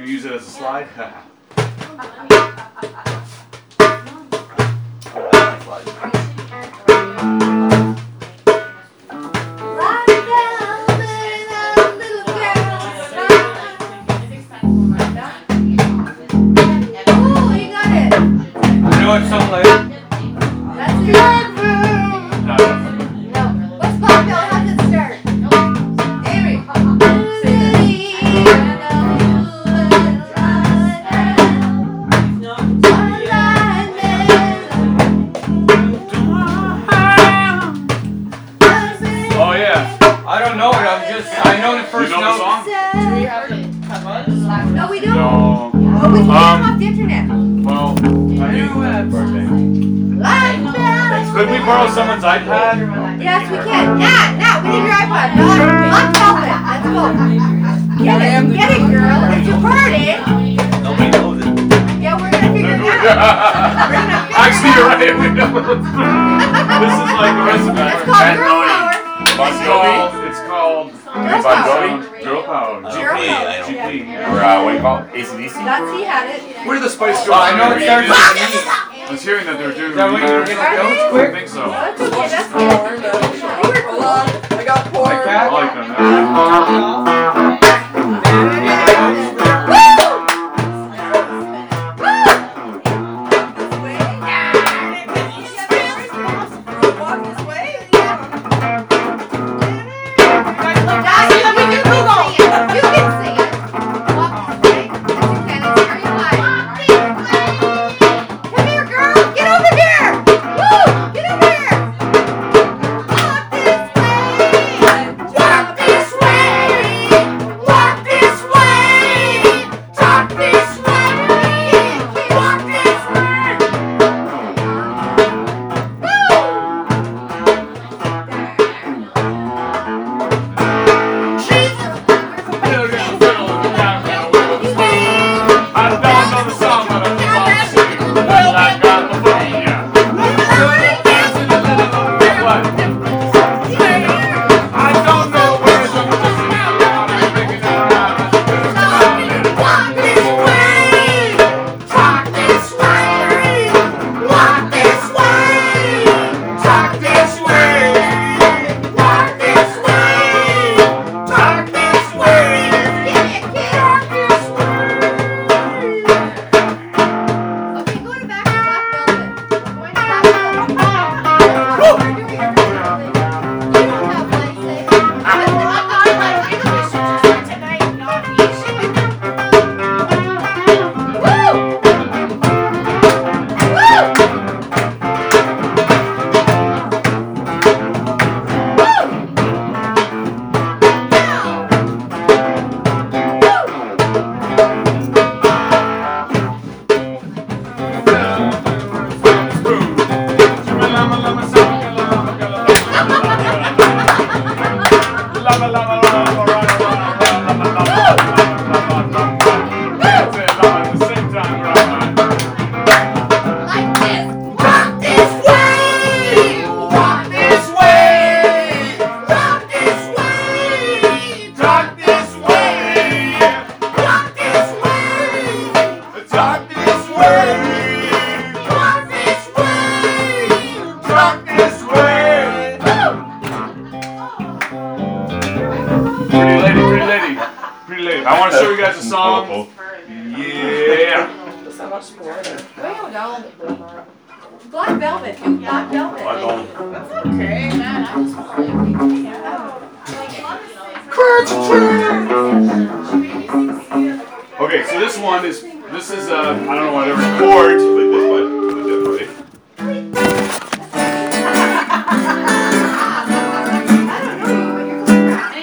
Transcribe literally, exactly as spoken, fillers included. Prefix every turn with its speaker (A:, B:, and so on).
A: gonna use it as a slide?
B: What song like?
C: That's it. No. What's Bob Bill? How does it start? Avery.
A: Oh yeah.
B: I don't know it. I'm just. I know the first
A: You know
B: note.
A: the song?
D: Do we have to come on?
C: No, we don't.
A: No.
C: Oh, we can get
A: Um,
C: them off the internet.
A: Well, I mean, birthday.
C: Like
A: Could we borrow someone's iPad?
C: Yes, we can. Yeah, now we need your iPod. No, I'm Velvet. Let's go. Get it, get it, girl. It's your party.
B: Nobody knows it.
C: Yeah, we're gonna figure it out. We're gonna figure
A: Actually,
C: it
A: you're
C: out.
A: right. We know what it's This is like the rest of it.
C: It's called Girl Power.
A: It's called, it's called
C: Girl
A: Bon
C: Power.
A: Jovi, Girl Power.
C: Girl
A: G
C: Power.
A: P,
C: Yeah.
A: G P.
E: Or uh, what do you call it? A C D C?
C: That's he had it.
A: Where did the Spice Girls?
B: Oh, I know it starts with an E.
A: I was hearing that they were doing.
B: Is that what you're gonna
C: Are
B: go
C: they?
A: I
B: quick?
A: think so.
C: That's okay. That's good. They were cool.
D: I got
B: Like
D: porn.
A: I
B: that?
A: like them. I want to show you guys a song. Yeah.
C: Wait, hold on. Black Velvet. Do Black Velvet.
A: I don't.
D: Okay, man. I'm just
A: Okay, so this one is this is uh I don't know whatever chords, but this one.